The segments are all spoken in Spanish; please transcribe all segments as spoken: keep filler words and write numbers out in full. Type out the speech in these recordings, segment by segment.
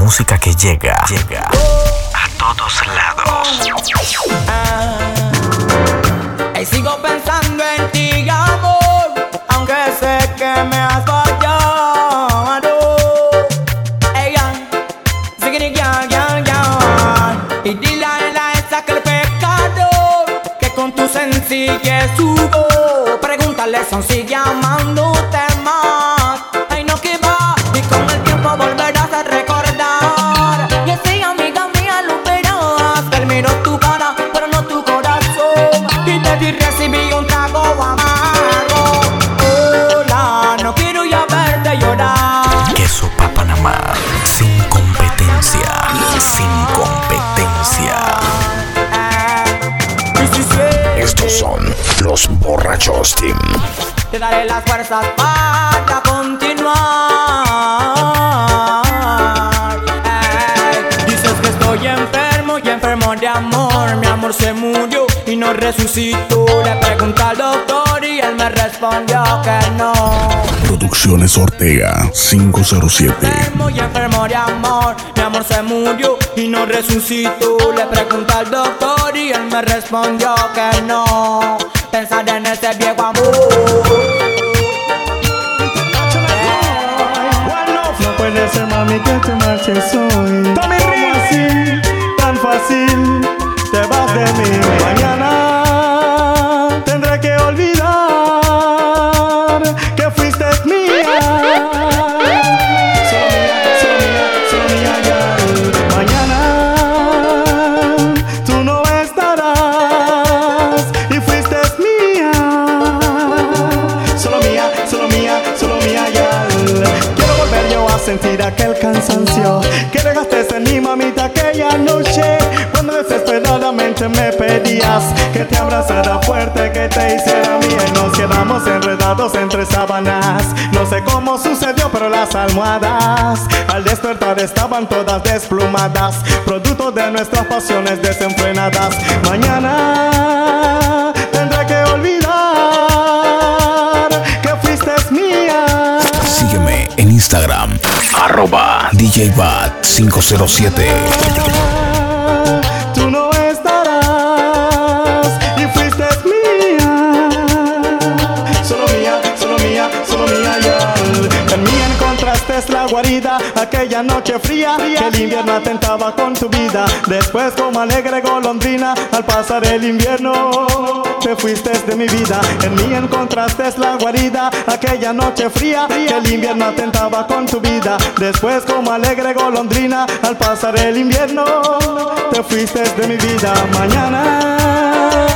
música que llega, llega a todos lados. Ah, y sigo pensando en ti, amor, aunque sé que me has fallado. Ella, sigue ya, ya, ya. Y dile a la esa que el pecador, que con tu sencillez hubo. Pregúntale si aún sigue amándote más. Ay, no, que va, y con el tiempo volverás a recordar. Y así, amiga mía, lo verás. Que él miró tu cara, pero no tu corazón. Y te di recibí un trago amargo. Hola, no quiero ya verte llorar. Queso Panamá, sin competencia, sin competencia. Estos son los Borrachos Team. Te daré las fuerzas para continuar. Ey, dices que estoy enfermo y enfermo de amor. Mi amor se murió y no resucitó. Le pregunté al doctor y él me respondió que no. Producciones Ortega cinco cero siete. Enfermo y enfermo de amor. Mi amor se murió y no resucitó. Le pregunté al doctor y él me respondió que no. Pensar en ese viejo amor. No puede ser, mami, que te marches hoy. ¿Cómo así? Tan fácil, te vas de mí. Mañana tendré que olvidar que fuiste mía. Solo mía, solo mía, solo mía ya. Mañana tú no estarás y fuiste mía. Solo mía, solo mía, solo mía ya. Quiero volver yo a sentir aquel cansancio que dejaste en mi mamita aquella noche, cuando desesperadamente me pedías que te abrazara fuerte, que te hiciera mía, y nos quedamos enredados entre sábanas. No sé cómo sucedió, pero las almohadas al despertar estaban todas desplumadas, producto de nuestras pasiones desenfrenadas. Mañana tendré que olvidar que fuiste mía. Sígueme en Instagram, arroba D J Bat cinco cero siete. Tú no estarás y fuiste mía. Solo mía, solo mía, solo mía ya. En mí encontraste la guarida aquella noche fría que el invierno atentaba con tu vida. Después, como alegre golondrina, al pasar el invierno te fuiste de mi vida. En mí encontraste la guarida aquella noche fría que el invierno atentaba con tu vida. Después, como alegre golondrina, al pasar el invierno te fuiste de mi vida. Mañana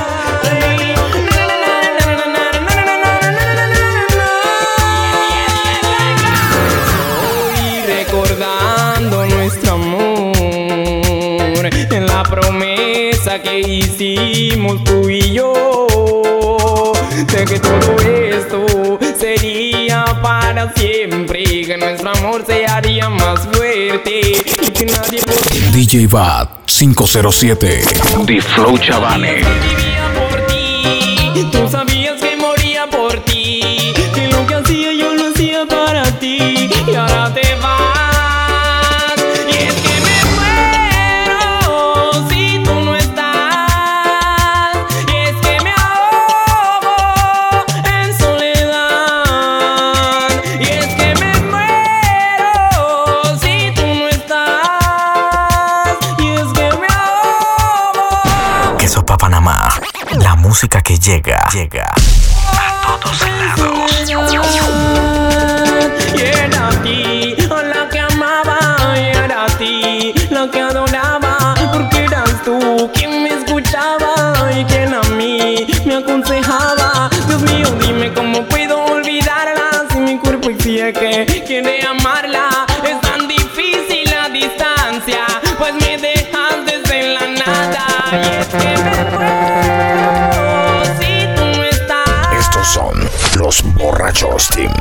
estoy recordando nuestro amor, en la promesa que hicimos tú y yo, de que todo esto sería para siempre, que nuestro amor se haría más fuerte y que nadie podría. D J Bat cinco cero siete. The Flow Chavane. Vivía por ti, tú sabías que moría por ti, que lo que hacía yo lo hacía para ti, y ahora te vas. Y es que me muero si tú no estás, y es que me ahogo en soledad, y es que me muero si tú no estás, y es que me ahogo. Queso Panamá, la música que llega, llega a todos lados. Y era a ti la que amaba, y era a ti la que adoraba, porque eras tú quien me escuchaba y quien a mí me aconsejaba. Dios mío, dime cómo puedo olvidarla si mi cuerpo exige que quiere amarla. Es tan difícil la distancia, pues me dejas desde la nada. Y es que me muero si tú no estás. Estos son los Borrachos Team.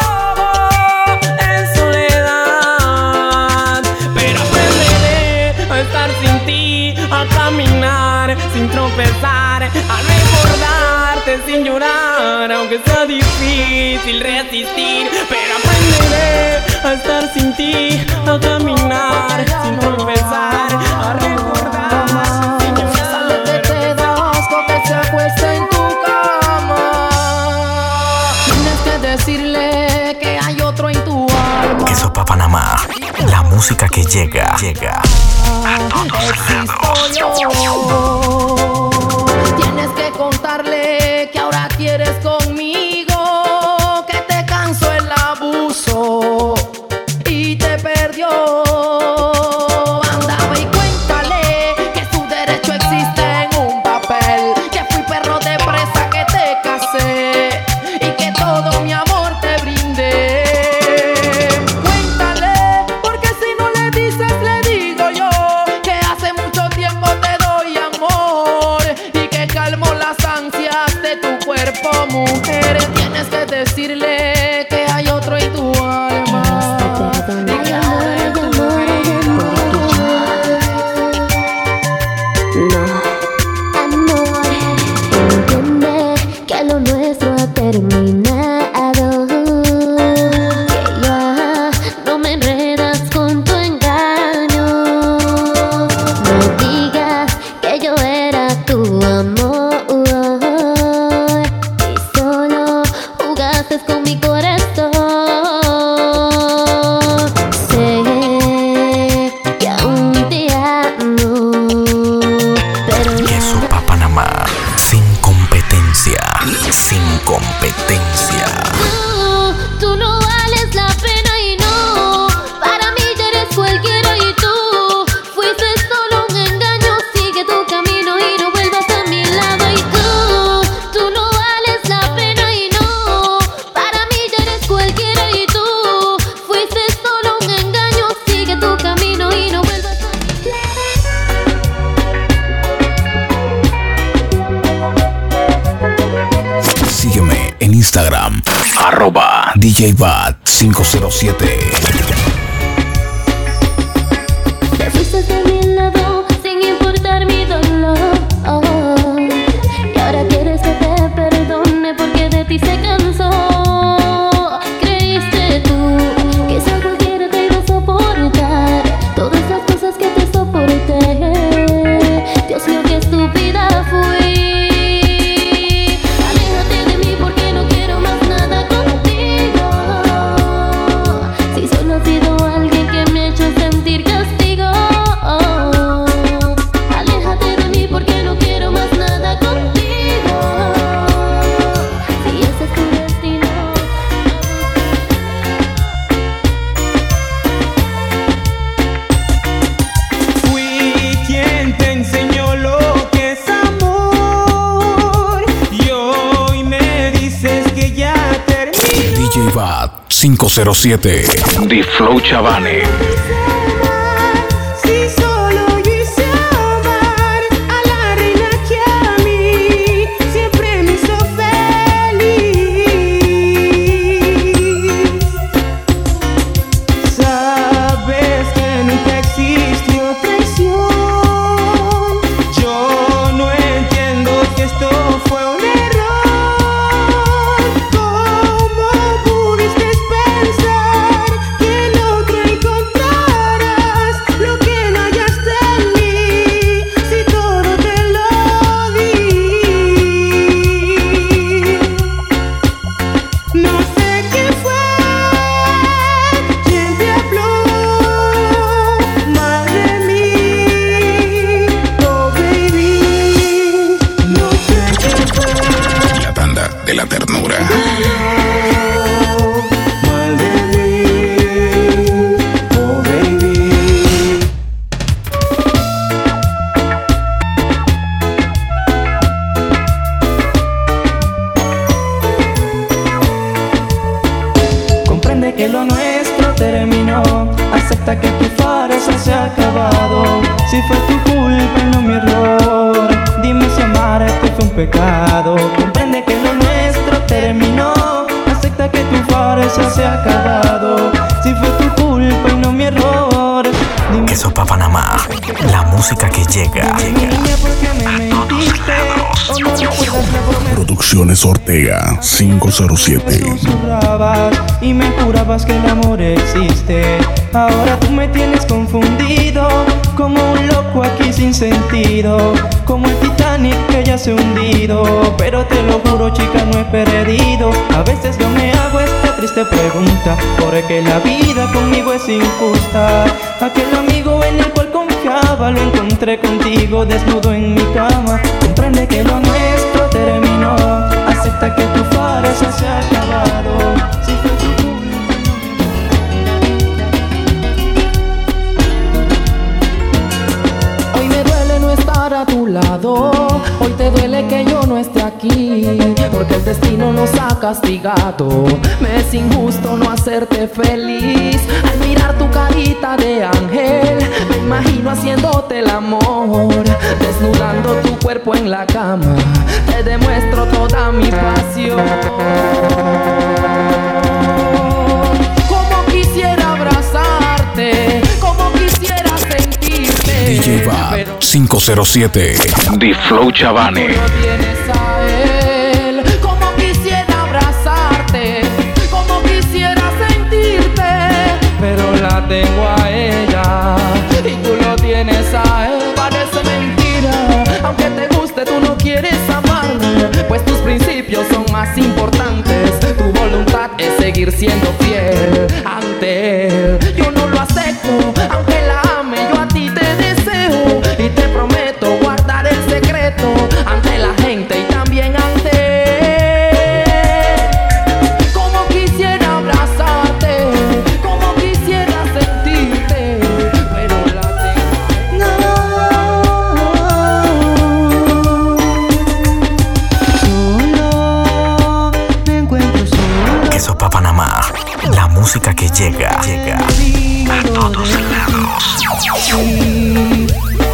En soledad, pero aprenderé a estar sin ti, a caminar sin tropezar, a recordarte sin llorar, aunque sea difícil resistir, pero aprenderé a estar sin ti, a caminar sin confesar, a recordar. Sale que te da asco que se acueste en tu cama. Tienes que decirle que hay otro en tu alma. Queso Pa Panamá, la música que llega, llega a todos lados. Tienes que contarle que ahora quieres conmigo, que te cansó el abuso y te perdió. Andaba y cuéntale que su derecho existe en un papel, que fui perro de presa, que te casé y que todo mi amor te brindé. Cuéntale, porque si no le dices le digo yo que hace mucho tiempo te doy amor y que calmo las ansias de tu cuerpo, mujer. Tienes que decirle que hay otro en tu alma. Y que ahora es tu cuerpo. No, amor, entiende que lo nuestro ha terminado, que ya no me enredas con tu engaño. No digas que yo era tu amor y solo jugaste con mi corazón. Sé que aún te amo, pero Queso Pa Panamá, sin competencia, sin competencia. Tú, tú no vales la pena y no, para mí ya eres cualquiera y tú fuiste solo un engaño. Sigue tu camino y no vuelvas a mi lado. Y tú, tú no vales la pena y no, para mí ya eres cualquiera y tú fuiste solo un engaño. Sigue tu camino y no vuelvas a mi Sígueme en Instagram, arroba D J Bat cinco cero siete. Te fuiste de mi lado sin importar mi dolor, y ahora quieres que te perdone porque de ti se cansó. Creíste tú que si a cualquiera te iba a soportar todas las cosas que te soporté. Dios mío, qué estúpida fui. Aléjate de mí porque no quiero más nada contigo. Si solo has sido alguien que me ha hecho sentir castigo. Aléjate de mí porque no quiero más nada contigo. Si ese es tu destino, Fui quien te enseñó lo que es amor y hoy me dices que ya terminó. D J Bat cinco cero siete. The Flow Chavane. Si solo yo hice amar a la reina que a mí siempre me hizo feliz. Sabes que nunca existió traición. Yo no entiendo que esto fue un error. ¿Cómo pudiste pensar que el otro encontrarás lo que no hallaste en mí? Si todo te lo di. No sé quién fue quien te habló mal de mí, oh baby. No sé quién fue La tanda de la ternura. mal de mí, oh baby. Comprende que lo nuestro terminó. Acepta que tu farsa se ha acabado. Si fue tu culpa y no mi error, dime si amarte fue un pecado. Comprende que lo nuestro terminó. Acepta que tu farsa se ha acabado. Si fue tu culpa y no mi error, dime. Queso Pa Panamá, la música que llega, Dime, llega niña, ¿por qué me mentiste? O no recuerdas la promesa. Producciones Ortega cinco cero siete. Me susurrabas y me jurabas que el amor existe. Ahora tú me tienes confundido, como un loco aquí sin sentido, como el Titanic que ya se ha hundido. Pero te lo juro, chica, no he perdido. A veces yo me hago esta triste pregunta, ¿por qué la vida conmigo es injusta? Aquel amigo en el cual confiaba lo encontré contigo desnudo en mi cama. Comprende que lo nuestro terminó, acepta que tu farsa se ha acabado. Si fue tu culpa, no me... Hoy me duele no estar a tu lado, hoy te duele que yo no esté aquí, porque el destino nos ha castigado. Me es injusto no hacerte feliz. Al mirar tu carita de ángel, me imagino haciéndote el amor, desnudando tu cuerpo en la cama. Te demuestro toda mi pasión. Como quisiera abrazarte, como quisiera sentirte. D J Bad cinco cero siete. The Flow Chavane. Tú lo tienes a él. Como quisiera abrazarte, como quisiera sentirte, pero la tengo a ella y tú lo tienes a él. Parece mentira, aunque te guste tú no quieres amarme, pues tus principios son más importantes. Tu voluntad es seguir siendo fiel ante él. Yo no lo acepto, aunque la ame, yo a ti te deseo y te prometo guardar el secreto ante la gente y también ante él. Como quisiera abrazarte, como quisiera sentirte, pero la tengo. solo me encuentro solo. Queso Pa' Panamá, la música que llega, llega a todos lados. Sí,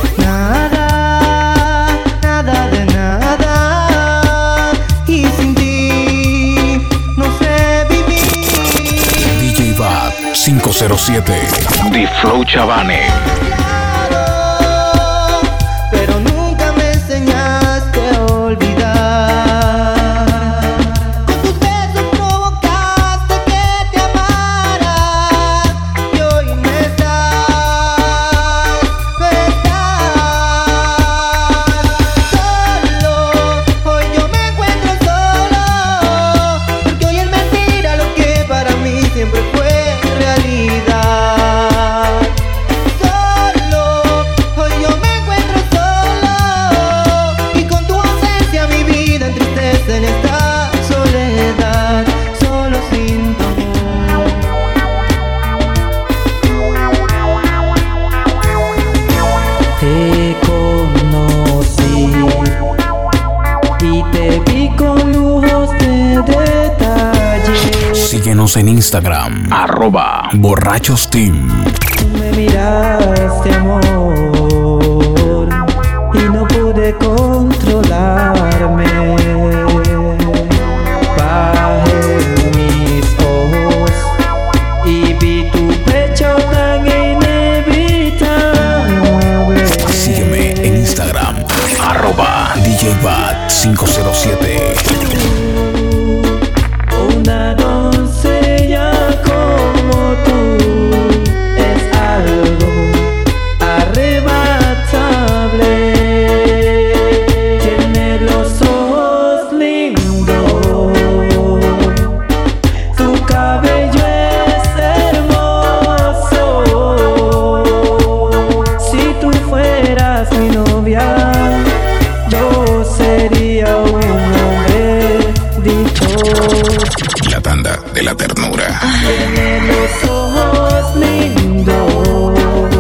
nada, nada de nada, y sin ti no sé vivir. D J Bad cinco cero siete. The Flow Chavane. Pero nunca me enseñaste a olvidar. Con tus besos provocaste que te amara, y hoy me estás, me estás solo. Hoy yo me encuentro solo, porque hoy es mentira lo que para mí siempre fue realidad. Solo, hoy yo me encuentro solo, y con tu ausencia mi vida entristece en esta soledad, solo sin tu amor. Te conocí y te vi con lujos de detalle. Síguenos en Instagram, arroba Borrachos Team. Tú me miraste, amor, y no pude controlarme. Bajé mis ojos y vi tu pecho tan inevitable. Sígueme en Instagram, arroba D J Bad cinco cero siete. Una doncella como tú es algo arrebatable. Tiene los ojos lindos, tu cabello es hermoso. Si tú fueras mi novia, yo sería un hombre dichoso. La tanda de la ternura. Tiene los ojos lindos,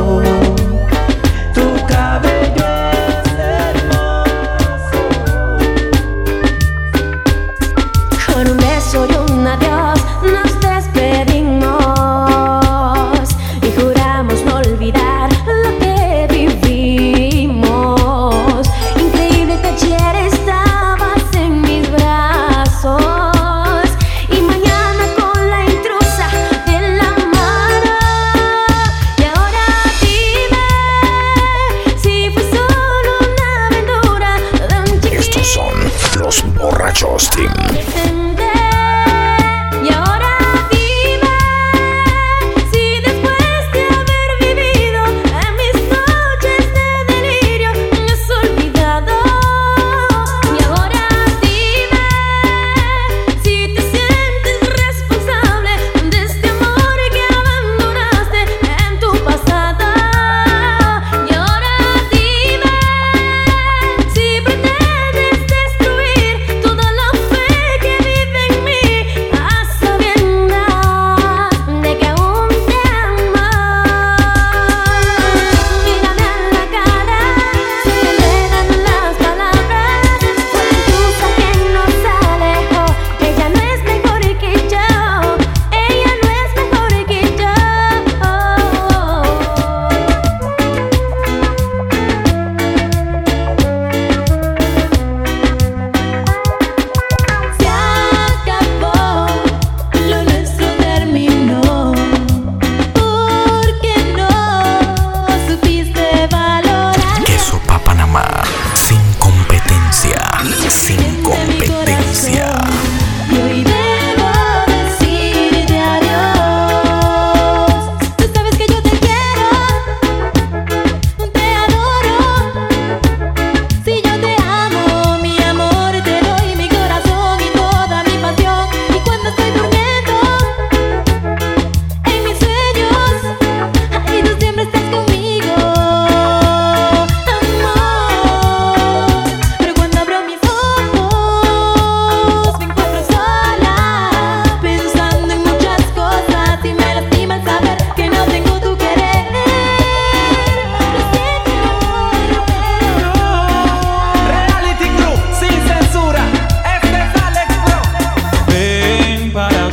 tu cabello es hermoso. Con un beso y un adiós nos despedimos y juramos no olvidar lo que vivimos. Increíble que ayer estabas en mis brazos y mañana con la intrusa de la mano. Y ahora dime si fue solo una aventura de un chiquillo. Estos son los borrachos.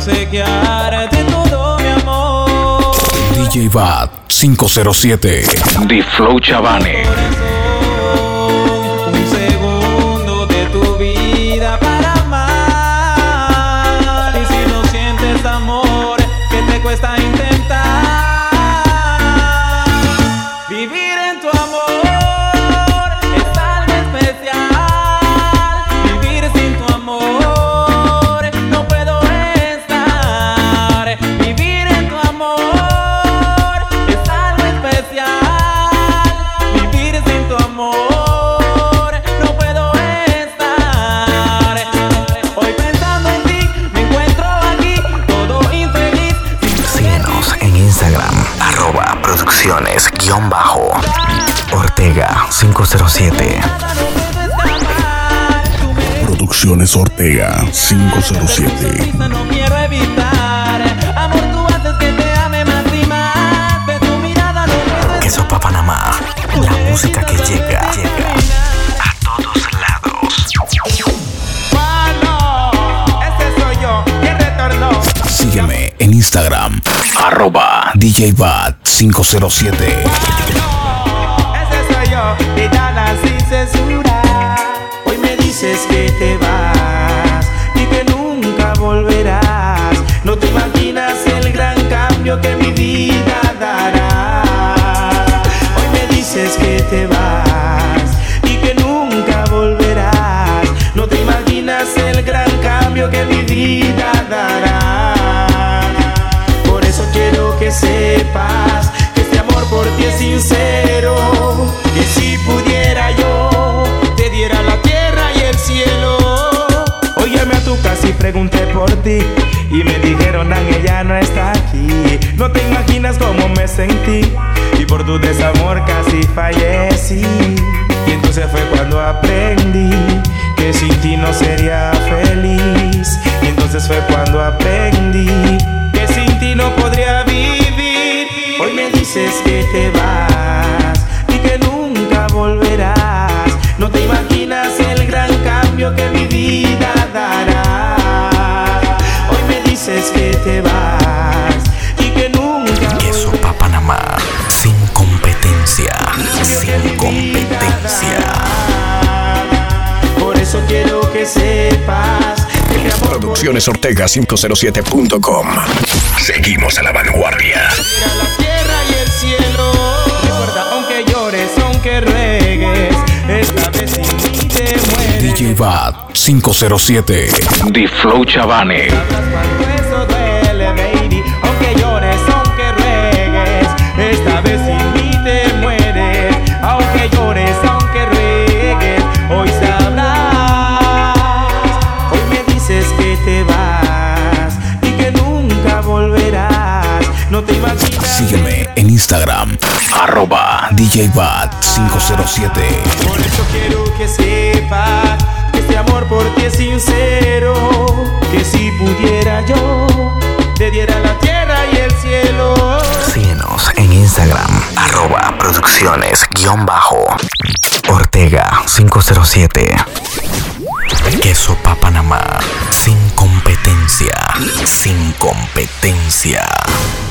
obsequiarte todo mi amor. D J Bad cinco cero siete. The Flow Chavane. Un segundo de tu vida para amar. Y si no sientes amor, ¿qué te cuesta intentar? Vivir en tu amor es algo especial. Vivir sin tu amor no puedo estar. Vivir en tu amor es algo especial. Vivir sin tu amor no puedo estar. Hoy pensando en ti me encuentro aquí todo infeliz. Síguenos en Instagram, arroba producciones guión bajo Ortega cinco cero siete. Producciones Ortega cinco cero siete. No quiero evitar. Amor, tú haces que te ame más y más. De tu mirada no puedo. Queso Pa Panamá, la música que llega, llega a todos lados. Mano, ese soy yo, que retornó. Sígueme en Instagram, arroba D J Bad cinco cero siete. Ese soy yo, gitana sin censura. Hoy me dices que te vas y que nunca volverás. No te imaginas el gran cambio que mi vida dará. Hoy me dices que te vas y que nunca volverás. No te imaginas el gran cambio que mi vida dará. Por eso quiero que sepas que este amor por ti es sincero. Que si pudiera yo te diera la tierra y el cielo. Hoy llamé a tu casa y pregunté por ti y me dijeron, Ángel ya no está aquí. No te imaginas cómo me sentí y por tu desamor casi fallecí. Y entonces fue cuando aprendí que sin ti no sería feliz. Y entonces fue cuando aprendí que sin ti no podría vivir. Hoy me dices que te vas y que nunca volverás. No te imaginas el gran cambio que mi vida dará. Hoy me dices que te vas y que nunca Queso Pa Panamá, sin competencia, sin competencia. Por eso quiero que sepas que mi amor Producciones Ortega cinco cero siete punto com. Seguimos a la vanguardia. a la tierra y el cielo. Recuerda, aunque llores, aunque ruegues, esta vez sin mí te D mueres. J Bad cinco cero siete. The Flow Chavane. Cuando eso duele, baby, aunque llores, aunque ruegues, esta vez sin mí te mueres. Aunque llores, aunque ruegues, hoy sabrás. Hoy me dices que te vas y que nunca volverás. No te imaginas. Sígueme en Instagram, arroba D J Bad cinco cero siete. Por eso quiero que sepas que este amor por ti es sincero. Que si pudiera yo te diera la tierra y el cielo. Síguenos en Instagram, arroba producciones guión bajo Ortega cinco cero siete. Queso Pa Panamá, sin competencia, sin competencia.